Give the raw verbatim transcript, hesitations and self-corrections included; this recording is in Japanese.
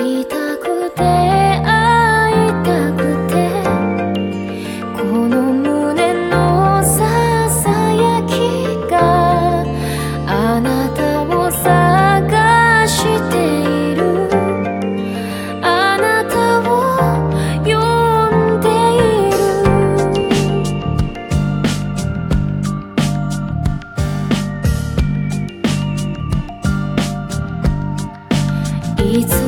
いたくて会いたくてこの胸のささやきがあなたを探しているあなたを呼んでいるいつ